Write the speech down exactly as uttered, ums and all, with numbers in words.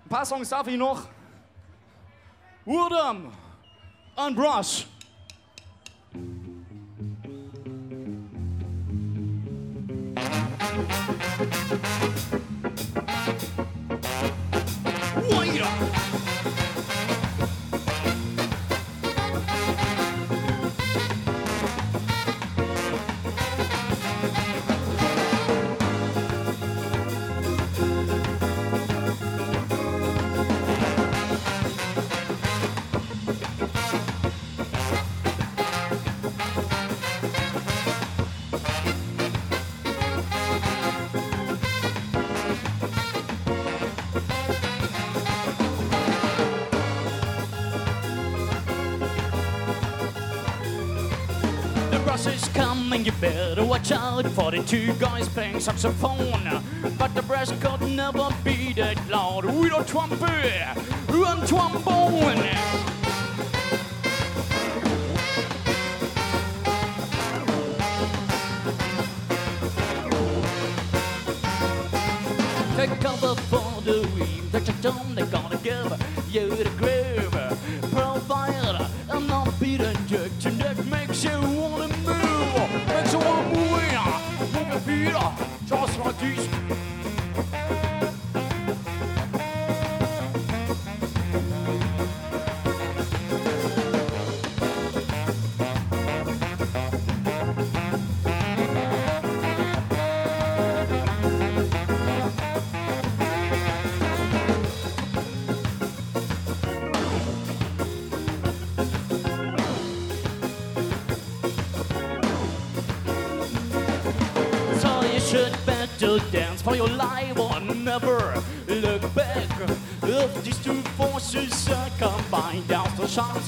Ein paar Songs darf ich noch. Woodham und Brush. Wait up. Is coming, you better watch out for the two guys playing saxophone. But the brass could never be that loud with a trumpet and trombone. Take cover for the reef, touch a tone, they're gonna give you the groove. Provide a non-beaten injection that makes you wanna move, makes you wanna move in, move your feet up, just like this. Should better dance for your life or never look back. If these two forces are combined, down the shots